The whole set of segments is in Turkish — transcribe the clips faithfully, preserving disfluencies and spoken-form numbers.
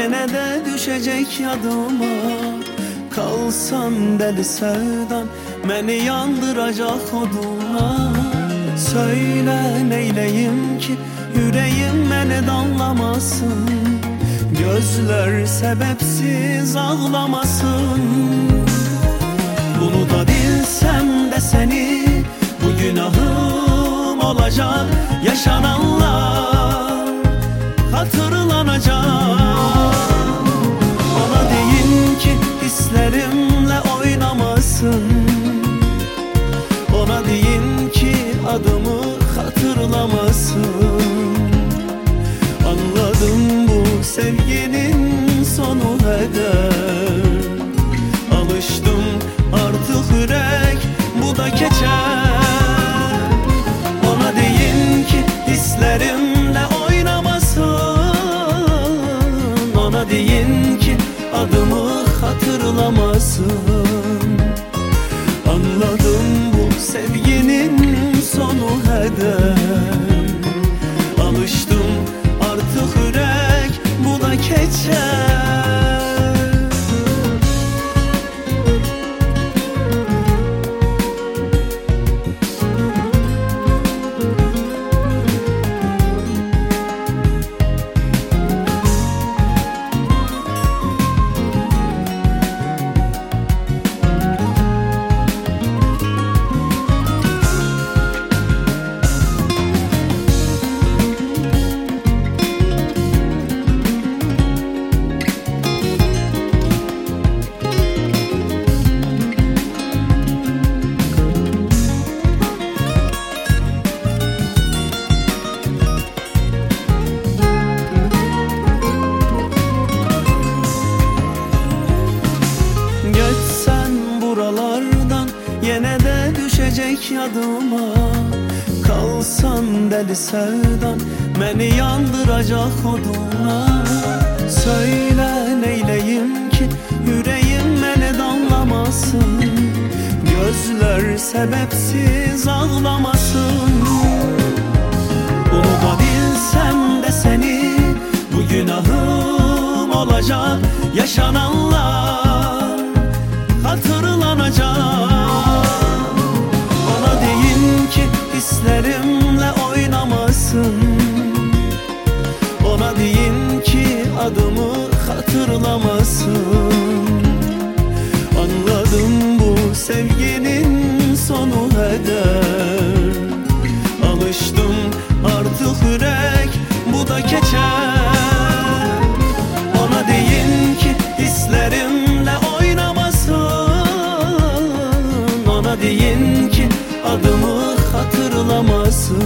Yine de düşecek yadıma. Kalsan deli sevdan beni yandıracak oduna. Söyle neyleyim ki yüreğim beni damlamasın, gözler sebepsiz ağlamasın. Bunu da bilsem de seni, bu günahım olacak. Yaşananlar hatırlanacak. Ona deyin ki hislerimle oynamasın. Ona deyin ki adımı hatırlamasın. Anladım bu sevginin sonu heder. Alıştım artık yürek bu da geçer. Ona deyin ki hislerimle oynamasın. Ona deyin ki adımı hatırlamasın. Anladım bu sevginin sonu heder. Alıştım artık yürek bu da geçer. Yine de düşecek yadıma. Kalsan deli sevdan beni yandıracak oduna. Söyle neyleyim ki yüreğim beni damlamasın, gözler sebepsiz ağlamasın. Bunu da bilsem de seni, bu günahım olacak. Yaşananlar hatırlanacak. Hislerimle oynamasın. Ona deyin ki adımı hatırlamasın. Anladım bu sevginin sonu heder. Alıştım artık yürek bu da geçer. Ona deyin ki hislerimle oynamasın. Ona deyin ki adımı hatırlamasın.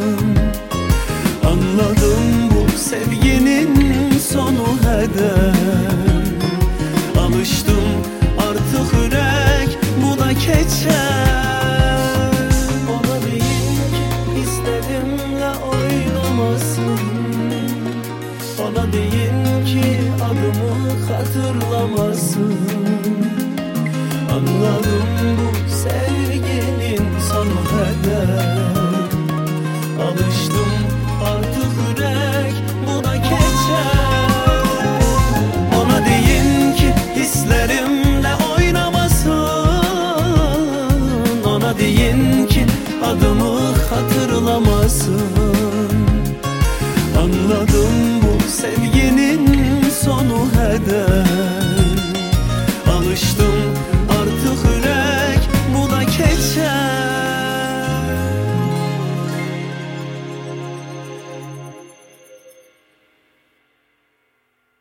Anladım bu sevginin sonu heder. Alıştım artık yürek bu da geçer. Ona deyin ki hislerimle oynamasın. Ona deyin ki adımı hatırlamasın.